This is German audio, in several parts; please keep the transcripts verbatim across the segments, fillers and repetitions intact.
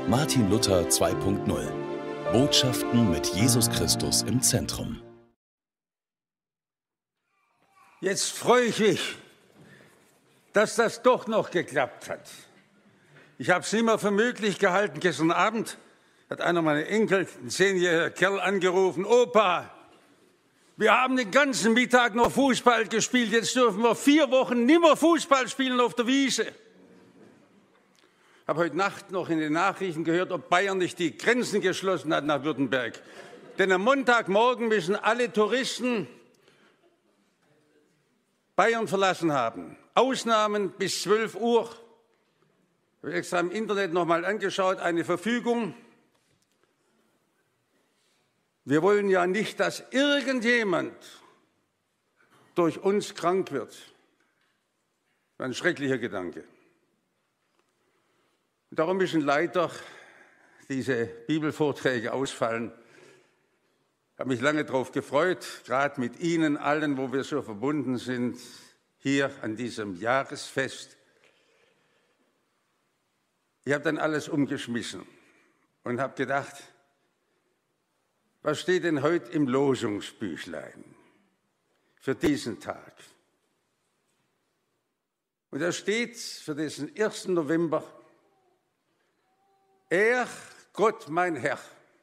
Martin Luther zwei Punkt null. Botschaften mit Jesus Christus im Zentrum. Jetzt freue ich mich, dass das doch noch geklappt hat. Ich habe es nicht mehr für möglich gehalten. Gestern Abend hat einer meiner Enkel, ein zehnjähriger Kerl, angerufen: Opa, wir haben den ganzen Mittag noch Fußball gespielt, jetzt dürfen wir vier Wochen nimmer Fußball spielen auf der Wiese. Ich habe heute Nacht noch in den Nachrichten gehört, ob Bayern nicht die Grenzen geschlossen hat nach Württemberg. Denn am Montagmorgen müssen alle Touristen Bayern verlassen haben. Ausnahmen bis zwölf Uhr. Ich habe extra im Internet noch mal angeschaut, eine Verfügung. Wir wollen ja nicht, dass irgendjemand durch uns krank wird. Ein schrecklicher Gedanke. Darum müssen leider diese Bibelvorträge ausfallen. Ich habe mich lange darauf gefreut, gerade mit Ihnen allen, wo wir so verbunden sind, hier an diesem Jahresfest. Ich habe dann alles umgeschmissen und habe gedacht, was steht denn heute im Losungsbüchlein für diesen Tag? Und da steht für diesen ersten November: Er, Gott mein Herr,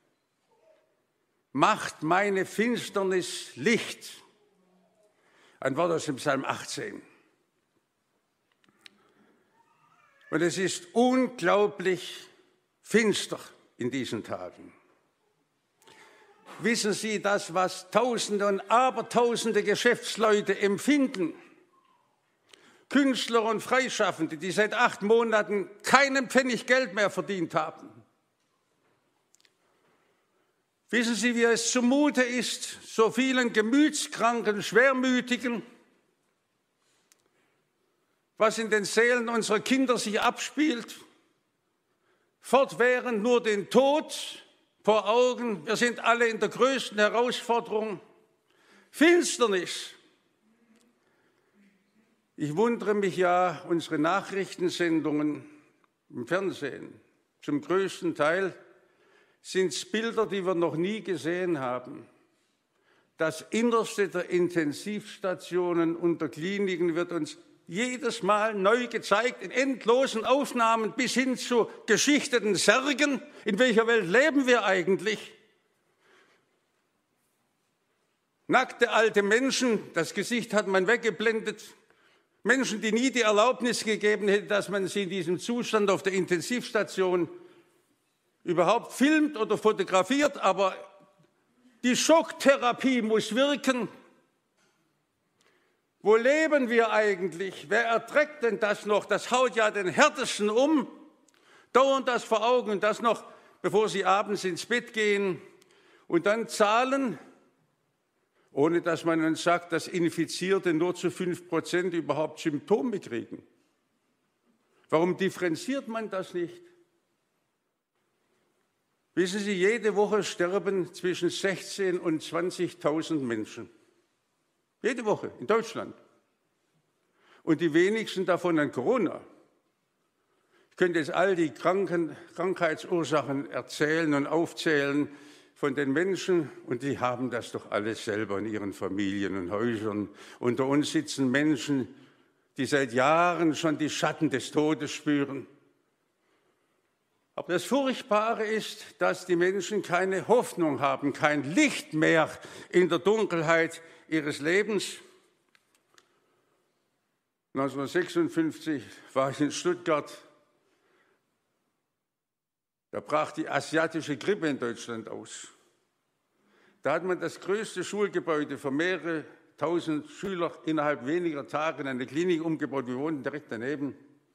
macht meine Finsternis Licht. Ein Wort aus dem Psalm achtzehn. Und es ist unglaublich finster in diesen Tagen. Wissen Sie das, was Tausende und Abertausende Geschäftsleute empfinden? Künstler und Freischaffende, die seit acht Monaten keinen Pfennig Geld mehr verdient haben. Wissen Sie, wie es zumute ist, so vielen Gemütskranken, Schwermütigen, was in den Seelen unserer Kinder sich abspielt? Fortwährend nur den Tod vor Augen. Wir sind alle in der größten Herausforderung. Finsternis. Ich wundere mich ja, unsere Nachrichtensendungen im Fernsehen, zum größten Teil sind es Bilder, die wir noch nie gesehen haben. Das Innerste der Intensivstationen und der Kliniken wird uns jedes Mal neu gezeigt, in endlosen Aufnahmen bis hin zu geschichteten Särgen. In welcher Welt leben wir eigentlich? Nackte alte Menschen, das Gesicht hat man weggeblendet. Menschen, die nie die Erlaubnis gegeben hätten, dass man sie in diesem Zustand auf der Intensivstation überhaupt filmt oder fotografiert, aber die Schocktherapie muss wirken. Wo leben wir eigentlich? Wer erträgt denn das noch? Das haut ja den Härtesten um. Dauernd das vor Augen und das noch, bevor sie abends ins Bett gehen. Und dann Zahlen, ohne dass man uns sagt, dass Infizierte nur zu fünf Prozent überhaupt Symptome kriegen. Warum differenziert man das nicht? Wissen Sie, jede Woche sterben zwischen sechzehntausend und zwanzigtausend Menschen. Jede Woche in Deutschland. Und die wenigsten davon an Corona. Ich könnte jetzt all die Kranken, Krankheitsursachen erzählen und aufzählen von den Menschen. Und die haben das doch alles selber in ihren Familien und Häusern. Unter uns sitzen Menschen, die seit Jahren schon die Schatten des Todes spüren. Aber das Furchtbare ist, dass die Menschen keine Hoffnung haben, kein Licht mehr in der Dunkelheit ihres Lebens. neunzehnhundertsechsundfünfzig war ich in Stuttgart. Da brach die asiatische Grippe in Deutschland aus. Da hat man das größte Schulgebäude für mehrere tausend Schüler innerhalb weniger Tage in eine Klinik umgebaut. Wir wohnten direkt daneben.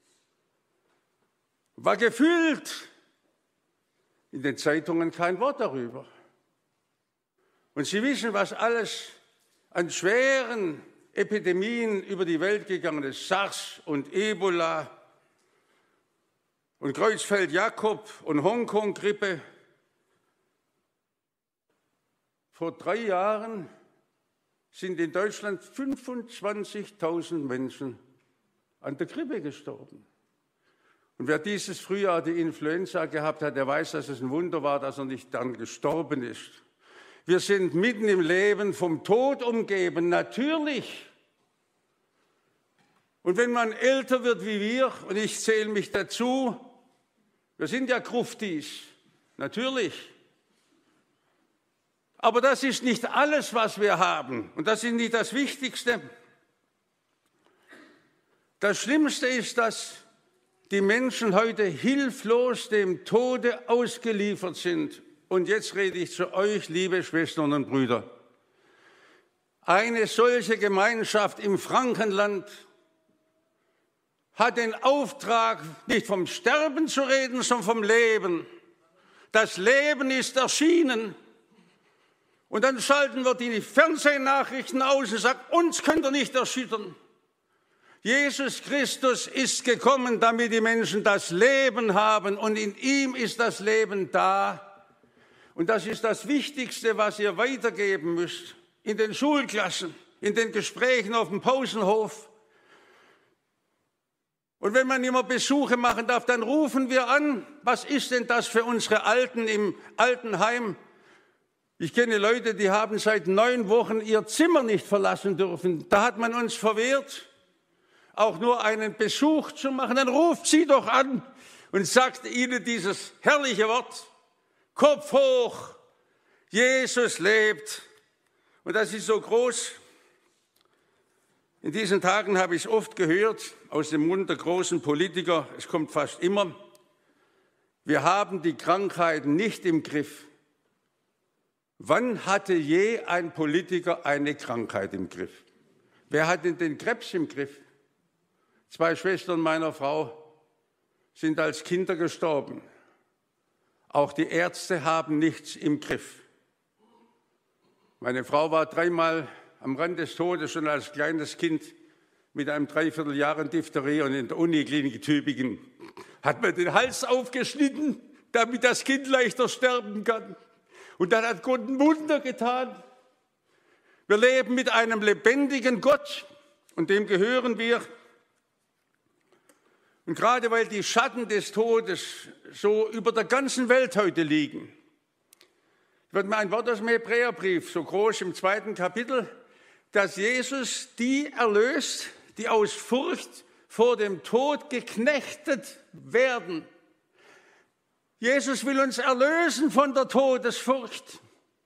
War gefüllt. In den Zeitungen kein Wort darüber. Und Sie wissen, was alles an schweren Epidemien über die Welt gegangen ist. SARS und Ebola und Kreuzfeld-Jakob und Hongkong-Grippe. Vor drei Jahren sind in Deutschland fünfundzwanzigtausend Menschen an der Grippe gestorben. Und wer dieses Frühjahr die Influenza gehabt hat, der weiß, dass es ein Wunder war, dass er nicht dann gestorben ist. Wir sind mitten im Leben vom Tod umgeben, natürlich. Und wenn man älter wird wie wir, und ich zähle mich dazu, wir sind ja Gruftis, natürlich. Aber das ist nicht alles, was wir haben. Und das ist nicht das Wichtigste. Das Schlimmste ist, dass die Menschen heute hilflos dem Tode ausgeliefert sind. Und jetzt rede ich zu euch, liebe Schwestern und Brüder. Eine solche Gemeinschaft im Frankenland hat den Auftrag, nicht vom Sterben zu reden, sondern vom Leben. Das Leben ist erschienen. Und dann schalten wir die Fernsehnachrichten aus und sagen, uns könnt ihr nicht erschüttern. Jesus Christus ist gekommen, damit die Menschen das Leben haben. Und in ihm ist das Leben da. Und das ist das Wichtigste, was ihr weitergeben müsst. In den Schulklassen, in den Gesprächen auf dem Pausenhof. Und wenn man immer Besuche machen darf, dann rufen wir an, was ist denn das für unsere Alten im Altenheim? Ich kenne Leute, die haben seit neun Wochen ihr Zimmer nicht verlassen dürfen. Da hat man uns verwehrt, auch nur einen Besuch zu machen. Dann ruft sie doch an und sagt ihnen dieses herrliche Wort. Kopf hoch, Jesus lebt. Und das ist so groß. In diesen Tagen habe ich es oft gehört, aus dem Mund der großen Politiker, es kommt fast immer, wir haben die Krankheit nicht im Griff. Wann hatte je ein Politiker eine Krankheit im Griff? Wer hat denn den Krebs im Griff? Zwei Schwestern meiner Frau sind als Kinder gestorben. Auch die Ärzte haben nichts im Griff. Meine Frau war dreimal am Rand des Todes schon als kleines Kind mit einem Dreivierteljahr Diphtherie und in der Uniklinik Tübingen hat man den Hals aufgeschnitten, damit das Kind leichter sterben kann. Und dann hat Gott ein Wunder getan. Wir leben mit einem lebendigen Gott und dem gehören wir. Und gerade weil die Schatten des Todes so über der ganzen Welt heute liegen, wird mir ein Wort aus dem Hebräerbrief, so groß im zweiten Kapitel, dass Jesus die erlöst, die aus Furcht vor dem Tod geknechtet werden. Jesus will uns erlösen von der Todesfurcht.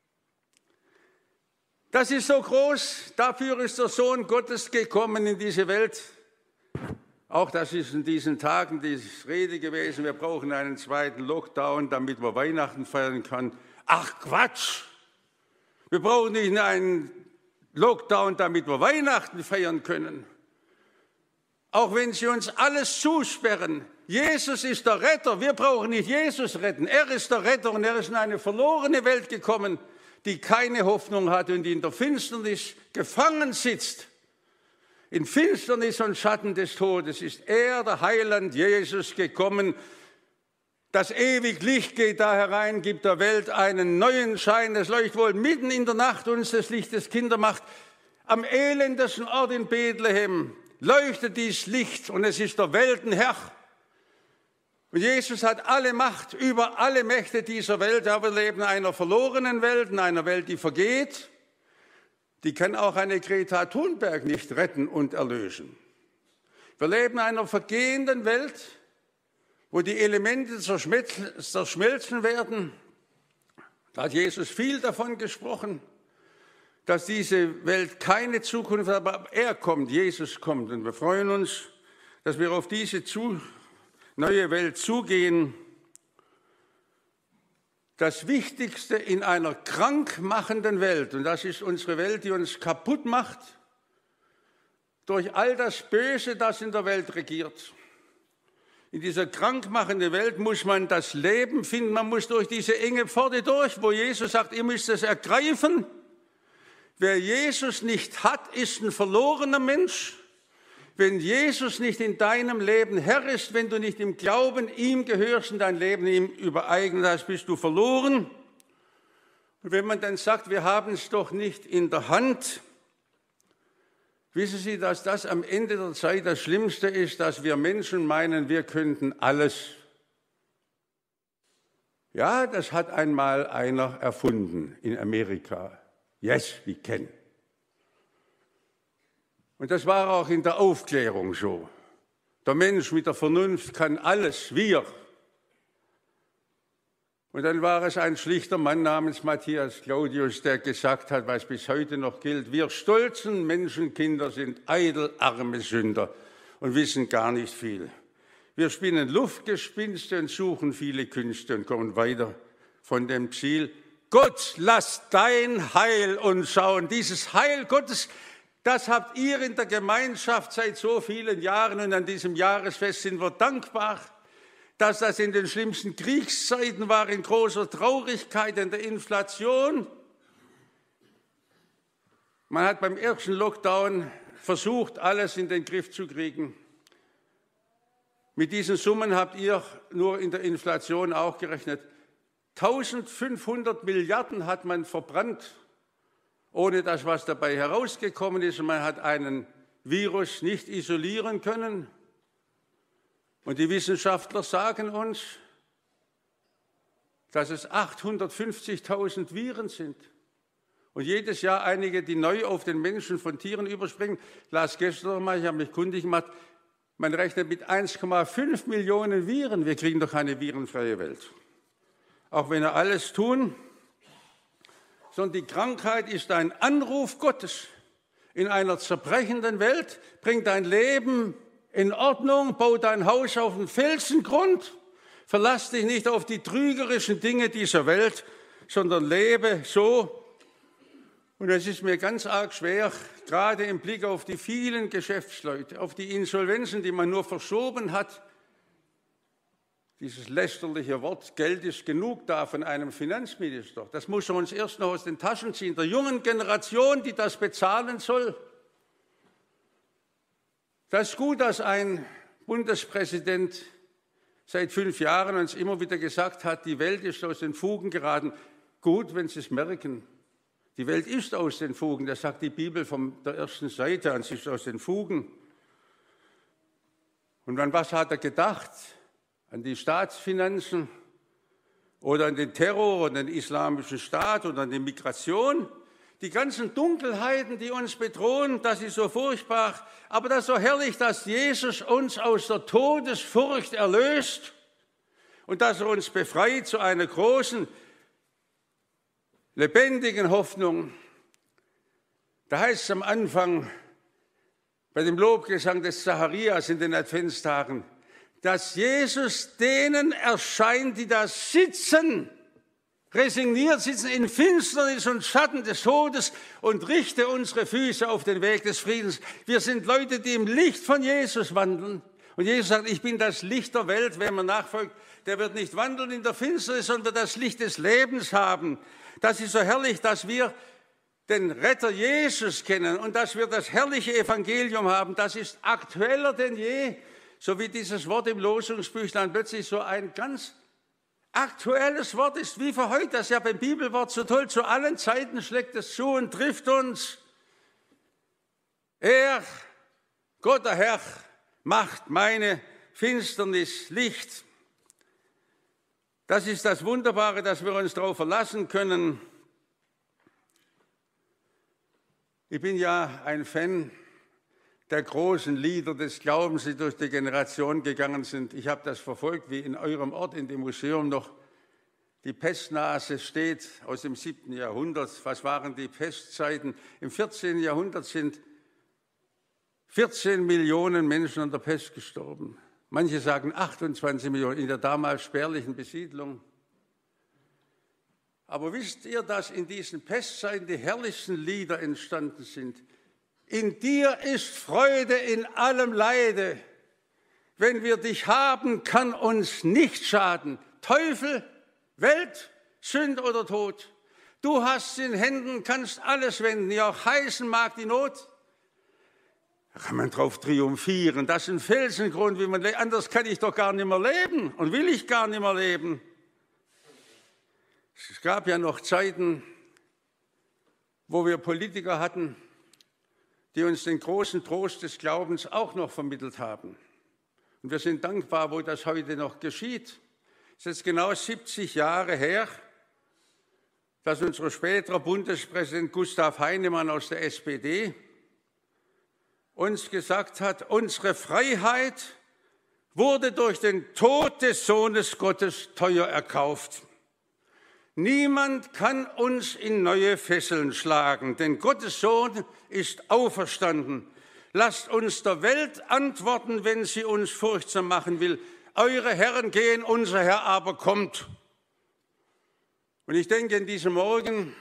Das ist so groß, dafür ist der Sohn Gottes gekommen in diese Welt. Auch das ist in diesen Tagen die Rede gewesen, wir brauchen einen zweiten Lockdown, damit wir Weihnachten feiern können. Ach Quatsch! Wir brauchen nicht einen Lockdown, damit wir Weihnachten feiern können. Auch wenn sie uns alles zusperren. Jesus ist der Retter. Wir brauchen nicht Jesus retten. Er ist der Retter und er ist in eine verlorene Welt gekommen, die keine Hoffnung hat und die in der Finsternis gefangen sitzt. In Finsternis und Schatten des Todes ist er, der Heiland Jesus, gekommen. Das ewige Licht geht da herein, gibt der Welt einen neuen Schein. Es leuchtet wohl mitten in der Nacht uns des Lichtes Kinder macht. Am elendesten Ort in Bethlehem leuchtet dies Licht und es ist der Weltenherr. Und Jesus hat alle Macht über alle Mächte dieser Welt. Aber wir leben in einer verlorenen Welt, in einer Welt, die vergeht. Die kann auch eine Greta Thunberg nicht retten und erlösen. Wir leben in einer vergehenden Welt, wo die Elemente zerschmelzen werden. Da hat Jesus viel davon gesprochen, dass diese Welt keine Zukunft hat, aber er kommt, Jesus kommt. Und wir freuen uns, dass wir auf diese neue Welt zugehen. Das Wichtigste in einer krankmachenden Welt, und das ist unsere Welt, die uns kaputt macht, durch all das Böse, das in der Welt regiert. In dieser krankmachenden Welt muss man das Leben finden, man muss durch diese enge Pforte durch, wo Jesus sagt, ihr müsst es ergreifen. Wer Jesus nicht hat, ist ein verlorener Mensch. Wenn Jesus nicht in deinem Leben Herr ist, wenn du nicht im Glauben ihm gehörst und dein Leben ihm übereignet hast, bist du verloren. Und wenn man dann sagt, wir haben es doch nicht in der Hand, Wissen Sie, dass das am Ende der Zeit das Schlimmste ist, dass wir Menschen meinen, wir könnten alles. Ja, das hat einmal einer erfunden in Amerika. Yes, we can. Und das war auch in der Aufklärung so. Der Mensch mit der Vernunft kann alles, wir. Und dann war es ein schlichter Mann namens Matthias Claudius, der gesagt hat, was bis heute noch gilt: Wir stolzen Menschenkinder sind eitel, arme Sünder und wissen gar nicht viel. Wir spinnen Luftgespinste und suchen viele Künste und kommen weiter von dem Ziel: Gott, lass dein Heil uns schauen. Dieses Heil Gottes, das habt ihr in der Gemeinschaft seit so vielen Jahren, und an diesem Jahresfest sind wir dankbar, dass das in den schlimmsten Kriegszeiten war, in großer Traurigkeit, in der Inflation. Man hat beim ersten Lockdown versucht, alles in den Griff zu kriegen. Mit diesen Summen habt ihr nur in der Inflation auch gerechnet. eintausendfünfhundert Milliarden hat man verbrannt, ohne dass was dabei herausgekommen ist. Und man hat einen Virus nicht isolieren können. Und die Wissenschaftler sagen uns, dass es achthundertfünfzigtausend Viren sind. Und jedes Jahr einige, die neu auf den Menschen von Tieren überspringen. Ich las gestern noch mal, ich habe mich kundig gemacht, man rechnet mit eins Komma fünf Millionen Viren. Wir kriegen doch eine virenfreie Welt. Auch wenn wir alles tun, sondern die Krankheit ist ein Anruf Gottes in einer zerbrechenden Welt. Bring dein Leben in Ordnung, bau dein Haus auf den Felsengrund, verlass dich nicht auf die trügerischen Dinge dieser Welt, sondern lebe so. Und es ist mir ganz arg schwer, gerade im Blick auf die vielen Geschäftsleute, auf die Insolvenzen, die man nur verschoben hat. Dieses lästerliche Wort, Geld ist genug da von einem Finanzminister. Das muss er uns erst noch aus den Taschen ziehen, der jungen Generation, die das bezahlen soll. Das ist gut, dass ein Bundespräsident seit fünf Jahren uns immer wieder gesagt hat, die Welt ist aus den Fugen geraten. Gut, wenn Sie es merken. Die Welt ist aus den Fugen, das sagt die Bibel von der ersten Seite an, sie ist aus den Fugen. Und an was hat er gedacht? An die Staatsfinanzen oder an den Terror oder den islamischen Staat oder an die Migration? Die ganzen Dunkelheiten, die uns bedrohen, das ist so furchtbar. Aber das ist so herrlich, dass Jesus uns aus der Todesfurcht erlöst und dass er uns befreit zu einer großen, lebendigen Hoffnung. Da heißt es am Anfang bei dem Lobgesang des Zacharias in den Adventstagen, dass Jesus denen erscheint, die da sitzen, resigniert sitzen in Finsternis und Schatten des Todes, und richte unsere Füße auf den Weg des Friedens. Wir sind Leute, die im Licht von Jesus wandeln. Und Jesus sagt, ich bin das Licht der Welt. Wer mir nachfolgt, der wird nicht wandeln in der Finsternis, sondern wird das Licht des Lebens haben. Das ist so herrlich, dass wir den Retter Jesus kennen und dass wir das herrliche Evangelium haben. Das ist aktueller denn je. So wie dieses Wort im Losungsbüchlein plötzlich so ein ganz aktuelles Wort ist, wie für heute. Das ist ja beim Bibelwort so toll. Zu allen Zeiten schlägt es zu und trifft uns. Er, Gott der Herr, macht meine Finsternis Licht. Das ist das Wunderbare, dass wir uns darauf verlassen können. Ich bin ja ein Fan der großen Lieder des Glaubens, die durch die Generation gegangen sind. Ich habe das verfolgt, wie in eurem Ort in dem Museum noch die Pestnase steht aus dem siebten Jahrhundert. Was waren die Pestzeiten? Im vierzehnten Jahrhundert sind vierzehn Millionen Menschen an der Pest gestorben. Manche sagen achtundzwanzig Millionen in der damals spärlichen Besiedlung. Aber wisst ihr, dass in diesen Pestzeiten die herrlichsten Lieder entstanden sind? In dir ist Freude in allem Leide. Wenn wir dich haben, kann uns nicht schaden. Teufel, Welt, Sünd oder Tod. Du hast in Händen, kannst alles wenden, ja auch heißen mag die Not. Da kann man drauf triumphieren. Das ist ein Felsengrund, wie man lebt. Anders kann ich doch gar nicht mehr leben und will ich gar nicht mehr leben. Es gab ja noch Zeiten, wo wir Politiker hatten, die uns den großen Trost des Glaubens auch noch vermittelt haben. Und wir sind dankbar, wo das heute noch geschieht. Es ist jetzt genau siebzig Jahre her, dass unser späterer Bundespräsident Gustav Heinemann aus der S P D uns gesagt hat, unsere Freiheit wurde durch den Tod des Sohnes Gottes teuer erkauft. Niemand kann uns in neue Fesseln schlagen, denn Gottes Sohn ist auferstanden. Lasst uns der Welt antworten, wenn sie uns furchtsam machen will. Eure Herren gehen, unser Herr aber kommt. Und ich denke in diesem Morgen,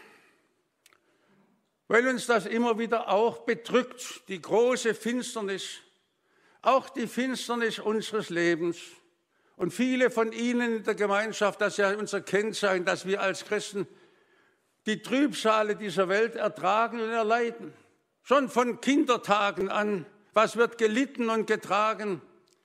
weil uns das immer wieder auch bedrückt, die große Finsternis, auch die Finsternis unseres Lebens. Und viele von Ihnen in der Gemeinschaft, das ist ja unser Kennzeichen, dass wir als Christen die Trübsale dieser Welt ertragen und erleiden. Schon von Kindertagen an, was wird gelitten und getragen.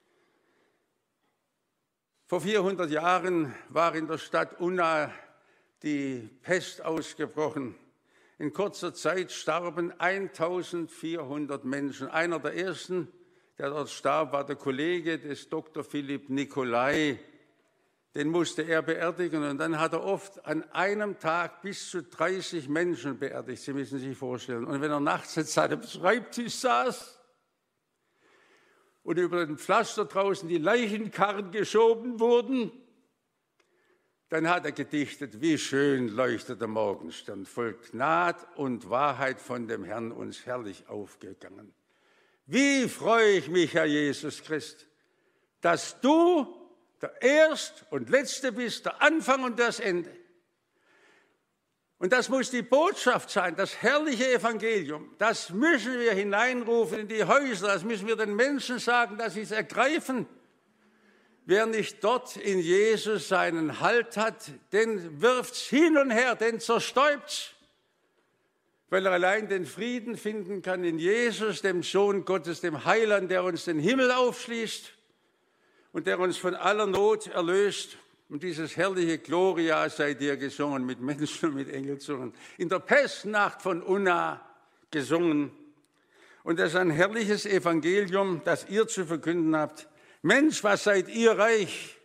Vor vierhundert Jahren war in der Stadt Unna die Pest ausgebrochen. In kurzer Zeit starben eintausendvierhundert Menschen. Einer der ersten, der dort starb, war der Kollege des Doktor Philipp Nicolai. Den musste er beerdigen und dann hat er oft an einem Tag bis zu dreißig Menschen beerdigt. Sie müssen sich vorstellen. Und wenn er nachts jetzt an dem Schreibtisch saß und über den Pflaster draußen die Leichenkarren geschoben wurden, dann hat er gedichtet, wie schön leuchtet der Morgenstern, voll Gnad und Wahrheit von dem Herrn uns herrlich aufgegangen. Wie freue ich mich, Herr Jesus Christ, dass du der Erst und Letzte bist, der Anfang und das Ende. Und das muss die Botschaft sein, das herrliche Evangelium. Das müssen wir hineinrufen in die Häuser, das müssen wir den Menschen sagen, dass sie es ergreifen. Wer nicht dort in Jesus seinen Halt hat, den wirft's hin und her, den zerstäubt's. Weil er allein den Frieden finden kann in Jesus, dem Sohn Gottes, dem Heiland, der uns den Himmel aufschließt und der uns von aller Not erlöst. Und dieses herrliche Gloria sei dir gesungen, mit Menschen und mit Engelzungen. In der Pestnacht von Unna gesungen. Und das ist ein herrliches Evangelium, das ihr zu verkünden habt. Mensch, was seid ihr reich?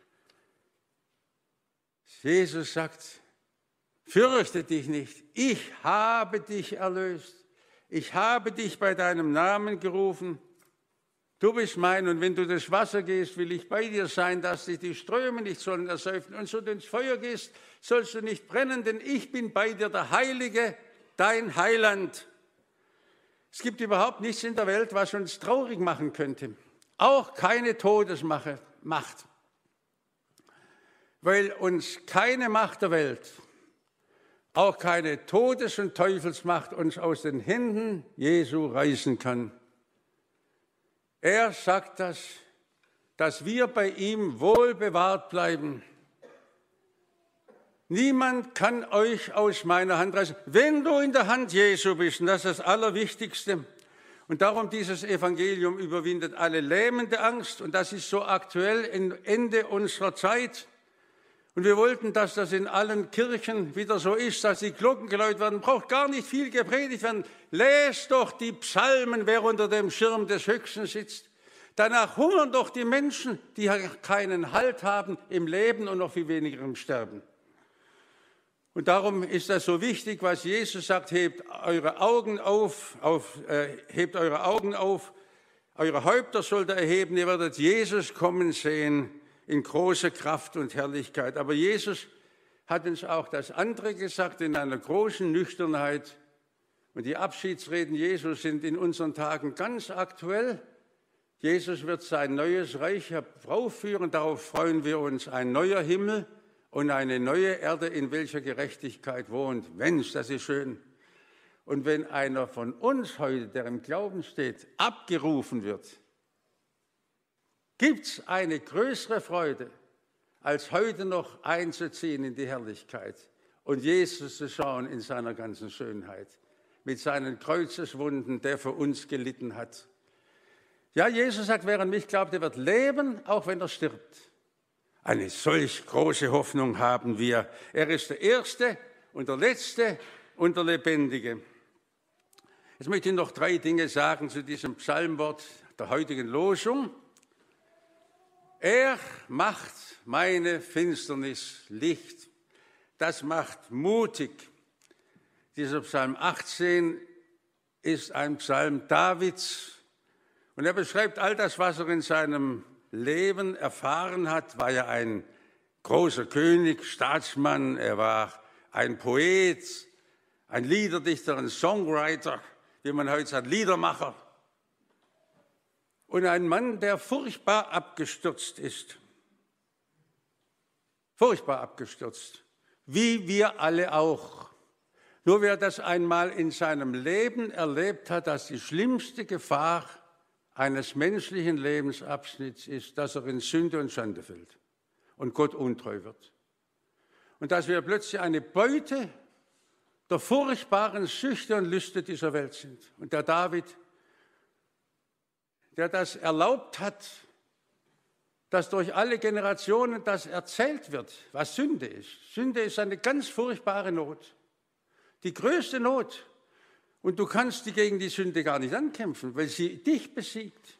Jesus sagt, fürchte dich nicht, ich habe dich erlöst. Ich habe dich bei deinem Namen gerufen. Du bist mein und wenn du das Wasser gehst, will ich bei dir sein, dass dich die Ströme nicht sollen ersäufen. Und so du ins Feuer gehst, sollst du nicht brennen, denn ich bin bei dir, der Heilige, dein Heiland. Es gibt überhaupt nichts in der Welt, was uns traurig machen könnte. Auch keine Todesmacht, weil uns keine Macht der Welt, auch keine Todes- und Teufelsmacht uns aus den Händen Jesu reißen kann. Er sagt das, dass wir bei ihm wohl bewahrt bleiben. Niemand kann euch aus meiner Hand reißen, wenn du in der Hand Jesu bist, und das ist das Allerwichtigste. Und darum dieses Evangelium überwindet alle lähmende Angst. Und das ist so aktuell im Ende unserer Zeit. Und wir wollten, dass das in allen Kirchen wieder so ist, dass die Glocken geläutet werden. Braucht gar nicht viel gepredigt werden. Lest doch die Psalmen, wer unter dem Schirm des Höchsten sitzt. Danach hungern doch die Menschen, die keinen Halt haben im Leben und noch viel weniger im Sterben. Und darum ist das so wichtig, was Jesus sagt, hebt eure Augen auf, auf äh, hebt eure Augen auf, eure Häupter sollt ihr erheben, ihr werdet Jesus kommen sehen in großer Kraft und Herrlichkeit. Aber Jesus hat uns auch das andere gesagt in einer großen Nüchternheit. Und die Abschiedsreden Jesus sind in unseren Tagen ganz aktuell. Jesus wird sein neues Reich heraufführen, darauf freuen wir uns, ein neuer Himmel und eine neue Erde, in welcher Gerechtigkeit wohnt. Mensch, das ist schön. Und wenn einer von uns heute, der im Glauben steht, abgerufen wird, gibt es eine größere Freude, als heute noch einzuziehen in die Herrlichkeit und Jesus zu schauen in seiner ganzen Schönheit, mit seinen Kreuzeswunden, der für uns gelitten hat. Ja, Jesus sagt, wer an mich glaubt, der wird leben, auch wenn er stirbt. Eine solch große Hoffnung haben wir. Er ist der Erste und der Letzte und der Lebendige. Jetzt möchte ich noch drei Dinge sagen zu diesem Psalmwort der heutigen Losung. Er macht meine Finsternis Licht. Das macht mutig. Dieser Psalm achtzehn ist ein Psalm Davids und er beschreibt all das, was er in seinem Leben erfahren hat. War ja ein großer König, Staatsmann, er war ein Poet, ein Liederdichter, ein Songwriter, wie man heute sagt, Liedermacher. Und ein Mann, der furchtbar abgestürzt ist. Furchtbar abgestürzt. Wie wir alle auch. Nur wer das einmal in seinem Leben erlebt hat, dass die schlimmste Gefahr eines menschlichen Lebensabschnitts ist, dass er in Sünde und Schande fällt und Gott untreu wird. Und dass wir plötzlich eine Beute der furchtbaren Süchte und Lüste dieser Welt sind. Und der David, der das erlaubt hat, dass durch alle Generationen das erzählt wird, was Sünde ist. Sünde ist eine ganz furchtbare Not, die größte Not. Und du kannst die gegen die Sünde gar nicht ankämpfen, weil sie dich besiegt.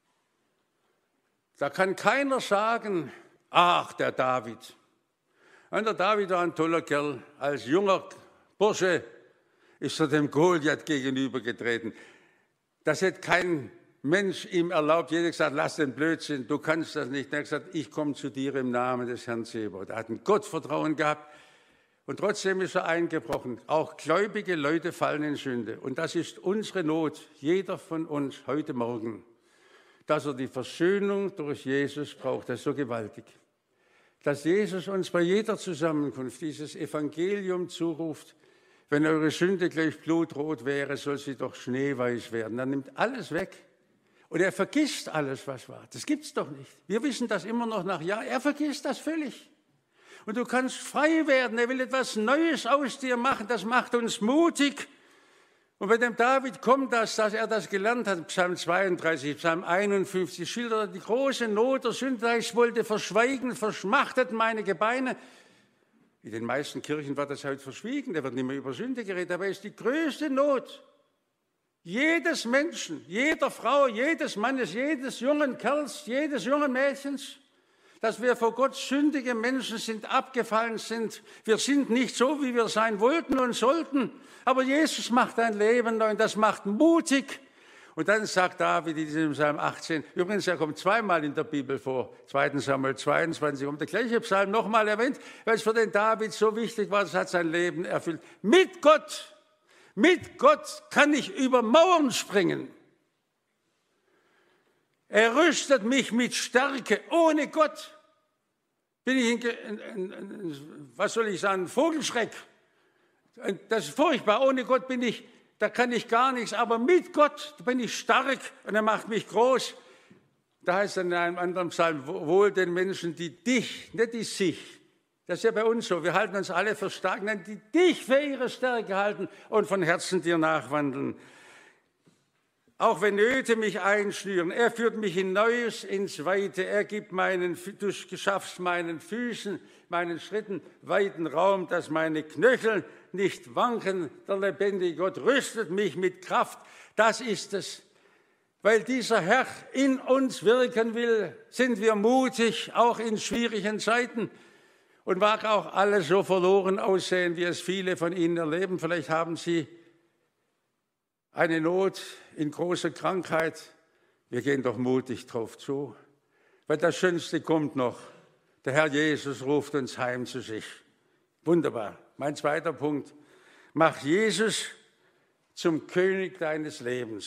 Da kann keiner sagen, ach, der David. Und der David war ein toller Kerl. Als junger Bursche ist er dem Goliath gegenübergetreten. Das hätte kein Mensch ihm erlaubt. Jeder hat gesagt, lass den Blödsinn, du kannst das nicht. Er hat gesagt, ich komme zu dir im Namen des Herrn Zebaoth. Er hat ein Gottvertrauen gehabt und trotzdem ist er eingebrochen. Auch gläubige Leute fallen in Sünde. Und das ist unsere Not, jeder von uns heute Morgen, dass er die Versöhnung durch Jesus braucht. Das ist so gewaltig. Dass Jesus uns bei jeder Zusammenkunft dieses Evangelium zuruft, wenn eure Sünde gleich blutrot wäre, soll sie doch schneeweiß werden. Er nimmt alles weg. Und er vergisst alles, was war. Das gibt es doch nicht. Wir wissen das immer noch nach Jahren. Er vergisst das völlig. Und du kannst frei werden. Er will etwas Neues aus dir machen. Das macht uns mutig. Und bei dem David kommt das, dass er das gelernt hat. Psalm zweiunddreißig, Psalm einundfünfzig schildert die große Not der Sünde. Ich wollte verschweigen, verschmachtet meine Gebeine. In den meisten Kirchen wird das heute verschwiegen. Da wird nicht mehr über Sünde geredet. Aber es ist die größte Not jedes Menschen, jeder Frau, jedes Mannes, jedes jungen Kerls, jedes jungen Mädchens, dass wir vor Gott sündige Menschen sind, abgefallen sind. Wir sind nicht so, wie wir sein wollten und sollten, aber Jesus macht ein Leben neu und das macht mutig. Und dann sagt David in diesem Psalm achtzehn, übrigens, er kommt zweimal in der Bibel vor, zweiter Samuel zweiundzwanzig, um der gleiche Psalm nochmal erwähnt, weil es für den David so wichtig war, es hat sein Leben erfüllt. Mit Gott! Mit Gott kann ich über Mauern springen. Er rüstet mich mit Stärke. Ohne Gott bin ich, ein, ein, ein, was soll ich sagen, ein Vogelschreck. Das ist furchtbar. Ohne Gott bin ich, da kann ich gar nichts. Aber mit Gott bin ich stark und er macht mich groß. Da heißt es in einem anderen Psalm, wohl den Menschen, die dich, nicht die sich, das ist ja bei uns so, wir halten uns alle für stark, nein, die dich für ihre Stärke halten und von Herzen dir nachwandeln. Auch wenn Nöte mich einschnüren, er führt mich in Neues, ins Weite, er gibt meinen, du schaffst meinen Füßen, meinen Schritten weiten Raum, dass meine Knöchel nicht wanken. Der lebendige Gott rüstet mich mit Kraft, das ist es. Weil dieser Herr in uns wirken will, sind wir mutig, auch in schwierigen Zeiten. Und mag auch alle so verloren aussehen, wie es viele von Ihnen erleben. Vielleicht haben Sie eine Not in großer Krankheit. Wir gehen doch mutig drauf zu, weil das Schönste kommt noch. Der Herr Jesus ruft uns heim zu sich. Wunderbar. Mein zweiter Punkt. Mach Jesus zum König deines Lebens.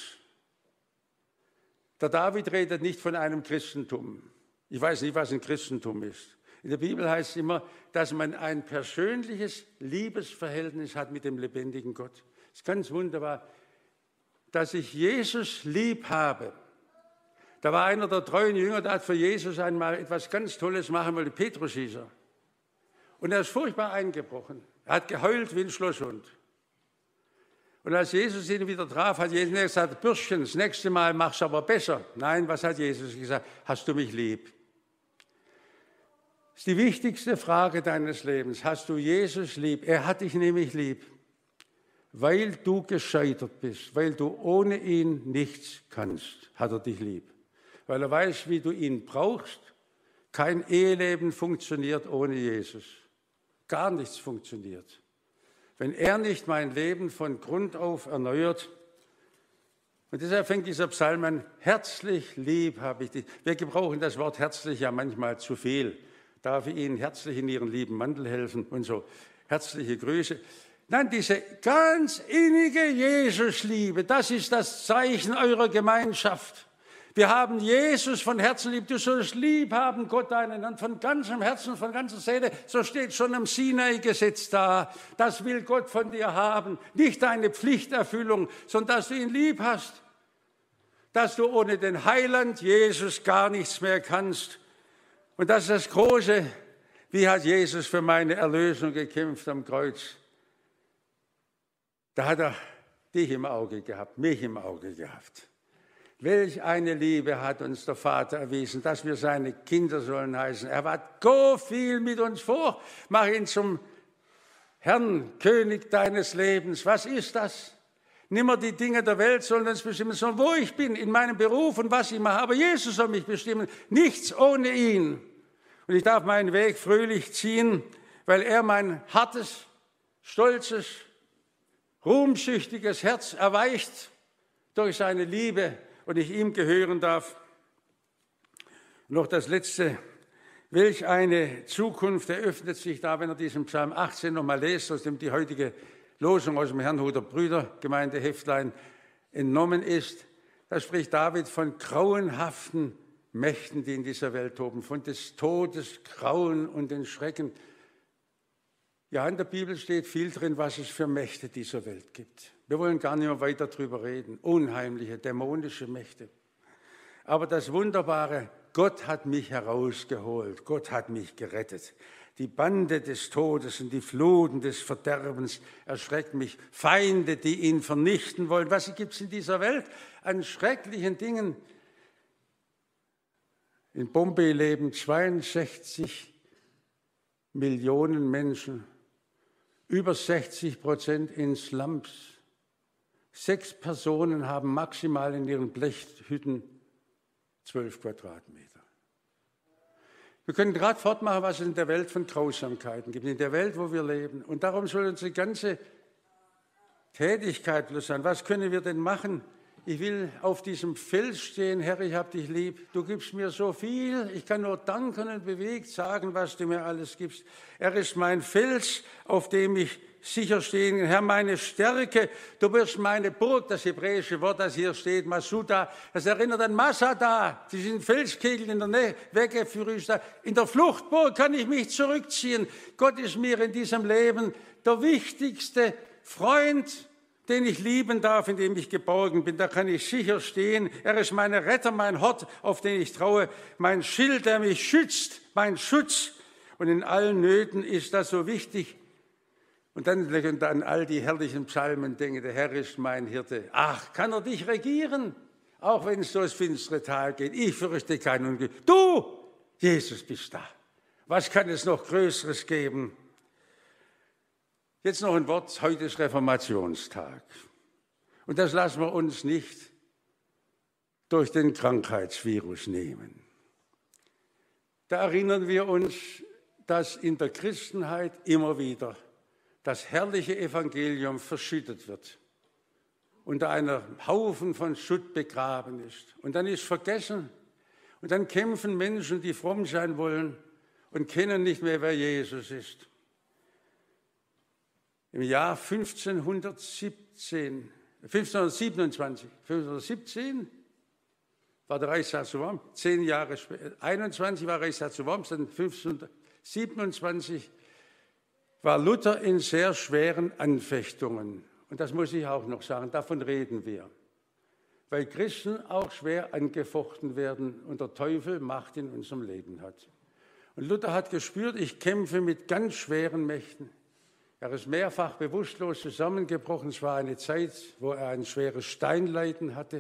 Der David redet nicht von einem Christentum. Ich weiß nicht, was ein Christentum ist. In der Bibel heißt es immer, dass man ein persönliches Liebesverhältnis hat mit dem lebendigen Gott. Das ist ganz wunderbar, dass ich Jesus lieb habe. Da war einer der treuen Jünger, der hat für Jesus einmal etwas ganz Tolles machen wollen, Petrus hieß er. Und er ist furchtbar eingebrochen. Er hat geheult wie ein Schlosshund. Und als Jesus ihn wieder traf, hat Jesus gesagt, Bürschchen, das nächste Mal machst du aber besser. Nein, was hat Jesus gesagt? Hast du mich lieb? Das ist die wichtigste Frage deines Lebens. Hast du Jesus lieb? Er hat dich nämlich lieb. weil du gescheitert bist, weil du ohne ihn nichts kannst, hat er dich lieb. Weil er weiß, wie du ihn brauchst. Kein Eheleben funktioniert ohne Jesus. Gar nichts funktioniert. Wenn er nicht mein Leben von Grund auf erneuert, und deshalb fängt dieser Psalm an, herzlich lieb habe ich dich. Wir gebrauchen das Wort herzlich ja manchmal zu viel. Darf ich Ihnen herzlich in Ihren lieben Mantel helfen und so. Herzliche Grüße. Nein, diese ganz innige Jesusliebe, das ist das Zeichen eurer Gemeinschaft. Wir haben Jesus von Herzen lieb. Du sollst lieb haben, Gott deinen Herrn, von ganzem Herzen, von ganzer Seele. So steht schon am Sinai-Gesetz da. Das will Gott von dir haben. Nicht deine Pflichterfüllung, sondern dass du ihn lieb hast. Dass du ohne den Heiland Jesus gar nichts mehr kannst. Und das ist das Große. Wie hat Jesus für meine Erlösung gekämpft am Kreuz? Da hat er dich im Auge gehabt, mich im Auge gehabt. Welch eine Liebe hat uns der Vater erwiesen, dass wir seine Kinder sollen heißen. Er hat so viel mit uns vor. Mach ihn zum Herrn, König deines Lebens. Was ist das? Nimmer die Dinge der Welt sollen uns bestimmen, sondern wo ich bin, in meinem Beruf und was ich mache. Aber Jesus soll mich bestimmen. Nichts ohne ihn. Und ich darf meinen Weg fröhlich ziehen, weil er mein hartes, stolzes, ruhmsüchtiges Herz erweicht durch seine Liebe und ich ihm gehören darf. Noch das Letzte. Welch eine Zukunft eröffnet sich da, wenn er diesen Psalm achtzehn nochmal lest, aus dem die heutige Losung aus dem Herrnhuter Brüdergemeindeheftlein entnommen ist. Da spricht David von grauenhaften Mächten, die in dieser Welt toben, von des Todes Grauen und den Schrecken. Ja, in der Bibel steht viel drin, was es für Mächte dieser Welt gibt. Wir wollen gar nicht mehr weiter darüber reden. Unheimliche, dämonische Mächte. Aber das Wunderbare, Gott hat mich herausgeholt. Gott hat mich gerettet. Die Bande des Todes und die Fluten des Verderbens erschrecken mich. Feinde, die ihn vernichten wollen. Was gibt es in dieser Welt an schrecklichen Dingen? In Bombay leben zweiundsechzig Millionen Menschen. Über sechzig Prozent in Slums. Sechs Personen haben maximal in ihren Blechhütten zwölf Quadratmeter. Wir können gerade fortmachen, was es in der Welt von Grausamkeiten gibt, in der Welt, wo wir leben. Und darum soll unsere ganze Tätigkeit bloß sein. Was können wir denn machen? Ich will auf diesem Fels stehen, Herr, ich habe dich lieb. Du gibst mir so viel. Ich kann nur danken und bewegt sagen, was du mir alles gibst. Er ist mein Fels, auf dem ich sicher stehen kann. Herr, meine Stärke. Du bist meine Burg. Das hebräische Wort, das hier steht, Masuda, das erinnert an Masada. Diesen Felskegel in der Nähe, weggeführt. In der Fluchtburg kann ich mich zurückziehen. Gott ist mir in diesem Leben der wichtigste Freund, den ich lieben darf, in dem ich geborgen bin. Da kann ich sicher stehen. Er ist mein Retter, mein Hort, auf den ich traue, mein Schild, der mich schützt, mein Schutz. Und in allen Nöten ist das so wichtig. Und dann könnt ihr an all die herrlichen Psalmen denken, der Herr ist mein Hirte. Ach, kann er dich regieren? Auch wenn es durchs finstere Tal geht. Ich fürchte kein Unglück. Du, Jesus, bist da. Was kann es noch Größeres geben? Jetzt noch ein Wort, heute ist Reformationstag. Und das lassen wir uns nicht durch den Krankheitsvirus nehmen. Da erinnern wir uns, dass in der Christenheit immer wieder das herrliche Evangelium verschüttet wird, unter einem Haufen von Schutt begraben ist. Und dann ist vergessen. Und dann kämpfen Menschen, die fromm sein wollen und kennen nicht mehr, wer Jesus ist. Im Jahr fünfzehnhundertsiebzehn, fünfzehnhundertsiebenundzwanzig, fünfzehnhundertsiebzehn war der Reichstag zu Worms, zehn Jahre später, einundzwanzig war Reichstag zu Worms, dann fünfzehnhundertsiebenundzwanzig war Luther in sehr schweren Anfechtungen. Und das muss ich auch noch sagen, davon reden wir. Weil Christen auch schwer angefochten werden und der Teufel Macht in unserem Leben hat. Und Luther hat gespürt, ich kämpfe mit ganz schweren Mächten. Er ist mehrfach bewusstlos zusammengebrochen. Es war eine Zeit, wo er ein schweres Steinleiden hatte,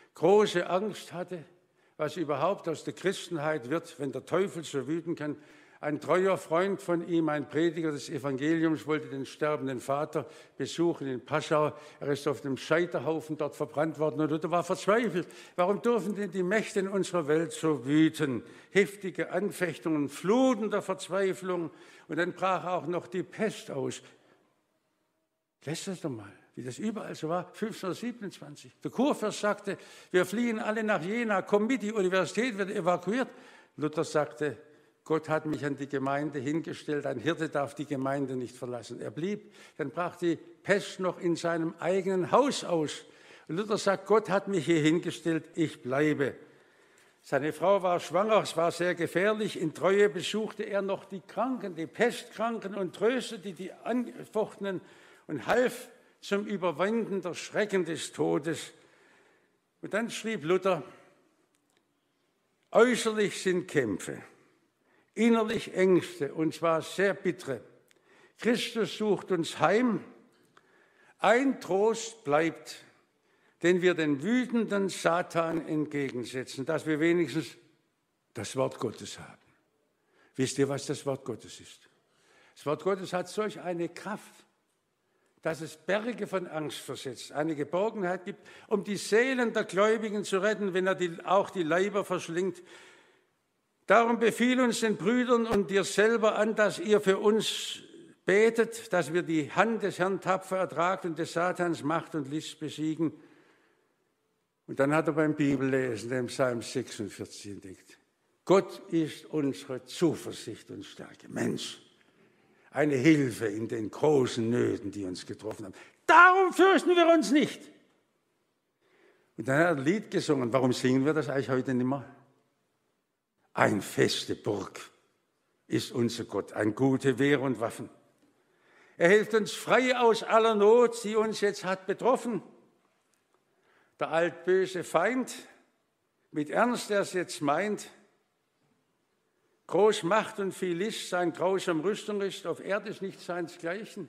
große Angst hatte, was überhaupt aus der Christenheit wird, wenn der Teufel so wüten kann. Ein treuer Freund von ihm, ein Prediger des Evangeliums, wollte den sterbenden Vater besuchen in Paschau. Er ist auf dem Scheiterhaufen dort verbrannt worden und Luther war verzweifelt. Warum dürfen denn die Mächte in unserer Welt so wüten? Heftige Anfechtungen, Fluten der Verzweiflung und dann brach auch noch die Pest aus. Lässt das doch mal, wie das überall so war, fünfzehnhundertsiebenundzwanzig. Der Kurfürst sagte, wir fliehen alle nach Jena, komm mit, die Universität wird evakuiert. Luther sagte, Gott hat mich an die Gemeinde hingestellt, ein Hirte darf die Gemeinde nicht verlassen. Er blieb, dann brach die Pest noch in seinem eigenen Haus aus. Und Luther sagt, Gott hat mich hier hingestellt, ich bleibe. Seine Frau war schwanger, es war sehr gefährlich. In Treue besuchte er noch die Kranken, die Pestkranken und tröstete die Angefochtenen und half zum Überwinden der Schrecken des Todes. Und dann schrieb Luther, äußerlich sind Kämpfe, innerlich Ängste, und zwar sehr bittere. Christus sucht uns heim. Ein Trost bleibt, den wir den wütenden Satan entgegensetzen, dass wir wenigstens das Wort Gottes haben. Wisst ihr, was das Wort Gottes ist? Das Wort Gottes hat solch eine Kraft, dass es Berge von Angst versetzt, eine Geborgenheit gibt, um die Seelen der Gläubigen zu retten, wenn er die, auch die Leiber verschlingt. Darum befiehl uns den Brüdern und dir selber an, dass ihr für uns betet, dass wir die Hand des Herrn tapfer ertragen und des Satans Macht und List besiegen. Und dann hat er beim Bibellesen den Psalm sechsundvierzig entdeckt. Gott ist unsere Zuversicht und Stärke. Mensch, eine Hilfe in den großen Nöten, die uns getroffen haben. Darum fürchten wir uns nicht. Und dann hat er ein Lied gesungen. Warum singen wir das eigentlich heute nicht mehr? Ein feste Burg ist unser Gott, ein gute Wehr und Waffen. Er hilft uns frei aus aller Not, die uns jetzt hat betroffen. Der altböse Feind, mit Ernst, der es jetzt meint, groß Macht und viel List, sein grausam Rüstung ist, auf Erde ist nicht seinesgleichen.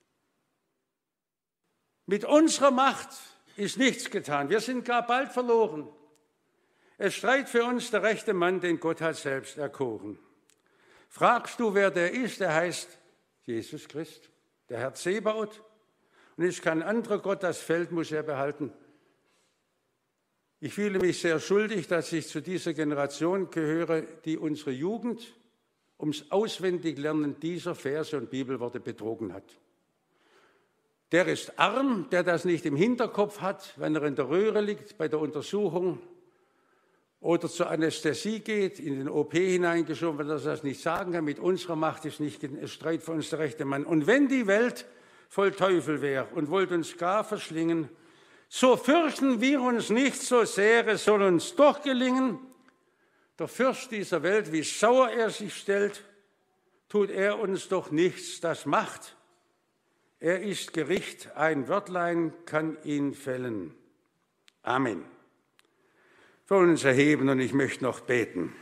Mit unserer Macht ist nichts getan, wir sind gar bald verloren. Es streitet für uns der rechte Mann, den Gott hat selbst erkoren. Fragst du, wer der ist, der heißt Jesus Christ, der Herr Zebaoth. Und ist kein anderer Gott, das Feld muss er behalten. Ich fühle mich sehr schuldig, dass ich zu dieser Generation gehöre, die unsere Jugend ums Auswendiglernen dieser Verse und Bibelworte betrogen hat. Der ist arm, der das nicht im Hinterkopf hat, wenn er in der Röhre liegt bei der Untersuchung oder zur Anästhesie geht, in den O P hineingeschoben, wenn er das nicht sagen kann. Mit unserer Macht ist nicht es Streit für uns der rechte Mann. Und wenn die Welt voll Teufel wäre und wollte uns gar verschlingen, so fürchten wir uns nicht so sehr, es soll uns doch gelingen. Der Fürst dieser Welt, wie sauer er sich stellt, tut er uns doch nichts, das macht. Er ist Gericht, ein Wörtlein kann ihn fällen. Amen. Wir wollen uns erheben und ich möchte noch beten.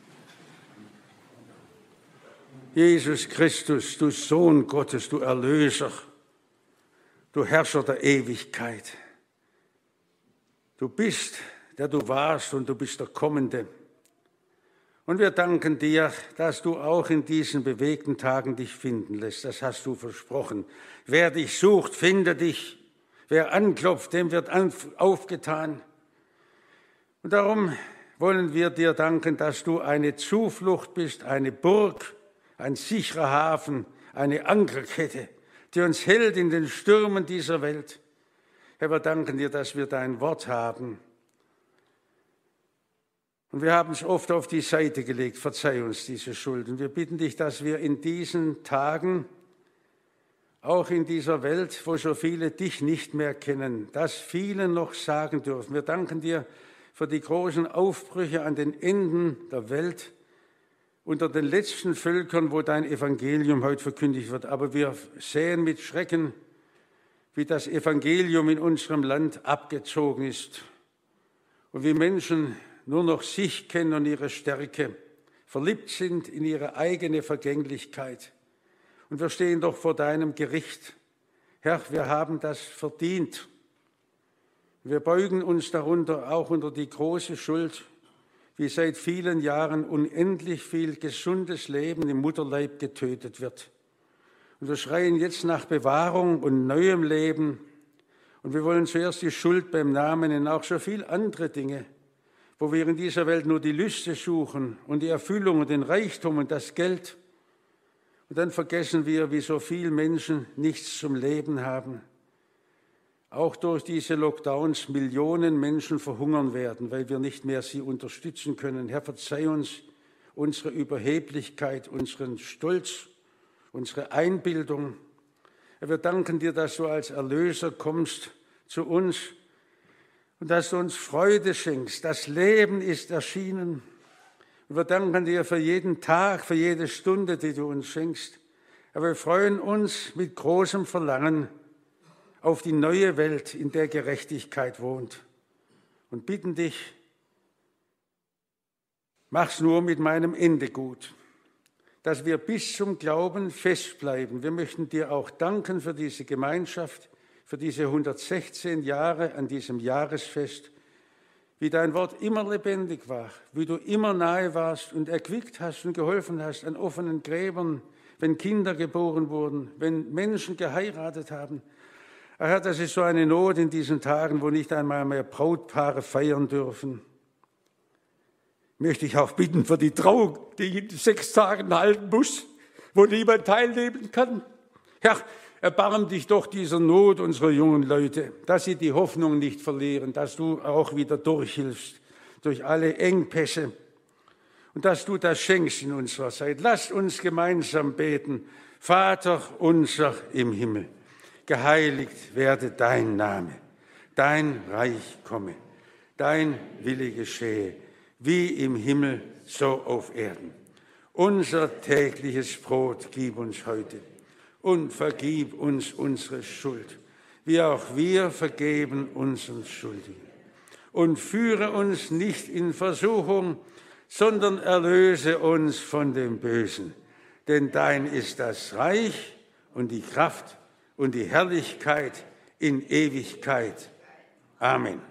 Jesus Christus, du Sohn Gottes, du Erlöser, du Herrscher der Ewigkeit. Du bist, der du warst und du bist der Kommende. Und wir danken dir, dass du auch in diesen bewegten Tagen dich finden lässt. Das hast du versprochen. Wer dich sucht, findet dich. Wer anklopft, dem wird aufgetan. Und darum wollen wir dir danken, dass du eine Zuflucht bist, eine Burg, ein sicherer Hafen, eine Ankerkette, die uns hält in den Stürmen dieser Welt. Herr, wir danken dir, dass wir dein Wort haben. Und wir haben es oft auf die Seite gelegt. Verzeih uns diese Schulden. Wir bitten dich, dass wir in diesen Tagen, auch in dieser Welt, wo so viele dich nicht mehr kennen, das vielen noch sagen dürfen. Wir danken dir für die großen Aufbrüche an den Enden der Welt, unter den letzten Völkern, wo dein Evangelium heute verkündigt wird. Aber wir sehen mit Schrecken, wie das Evangelium in unserem Land abgezogen ist und wie Menschen nur noch sich kennen und ihre Stärke, verliebt sind in ihre eigene Vergänglichkeit. Und wir stehen doch vor deinem Gericht. Herr, wir haben das verdient. Wir beugen uns darunter auch unter die große Schuld, wie seit vielen Jahren unendlich viel gesundes Leben im Mutterleib getötet wird. Und wir schreien jetzt nach Bewahrung und neuem Leben. Und wir wollen zuerst die Schuld beim Namen nennen, auch so viele andere Dinge, wo wir in dieser Welt nur die Lüste suchen und die Erfüllung und den Reichtum und das Geld. Und dann vergessen wir, wie so viele Menschen nichts zum Leben haben. Auch durch diese Lockdowns Millionen Menschen verhungern werden, weil wir nicht mehr sie unterstützen können. Herr, verzeih uns unsere Überheblichkeit, unseren Stolz, unsere Einbildung. Herr, wir danken dir, dass du als Erlöser kommst zu uns und dass du uns Freude schenkst. Das Leben ist erschienen. Und wir danken dir für jeden Tag, für jede Stunde, die du uns schenkst. Aber wir freuen uns mit großem Verlangen auf die neue Welt, in der Gerechtigkeit wohnt. Und bitten dich, mach's nur mit meinem Ende gut, dass wir bis zum Glauben festbleiben. Wir möchten dir auch danken für diese Gemeinschaft, für diese hundertsechzehn Jahre an diesem Jahresfest, wie dein Wort immer lebendig war, wie du immer nahe warst und erquickt hast und geholfen hast an offenen Gräbern, wenn Kinder geboren wurden, wenn Menschen geheiratet haben. Herr, das ist so eine Not in diesen Tagen, wo nicht einmal mehr Brautpaare feiern dürfen. Möchte ich auch bitten für die Trauung, die in sechs Tagen halten muss, wo niemand teilnehmen kann. Herr, erbarm dich doch dieser Not unserer jungen Leute, dass sie die Hoffnung nicht verlieren, dass du auch wieder durchhilfst durch alle Engpässe und dass du das schenkst in unserer Zeit. Lasst uns gemeinsam beten. Vater unser im Himmel, geheiligt werde dein Name, dein Reich komme, dein Wille geschehe, wie im Himmel, so auf Erden. Unser tägliches Brot gib uns heute und vergib uns unsere Schuld, wie auch wir vergeben unseren Schuldigen. Und führe uns nicht in Versuchung, sondern erlöse uns von dem Bösen. Denn dein ist das Reich und die Kraft und die Herrlichkeit in Ewigkeit. Amen.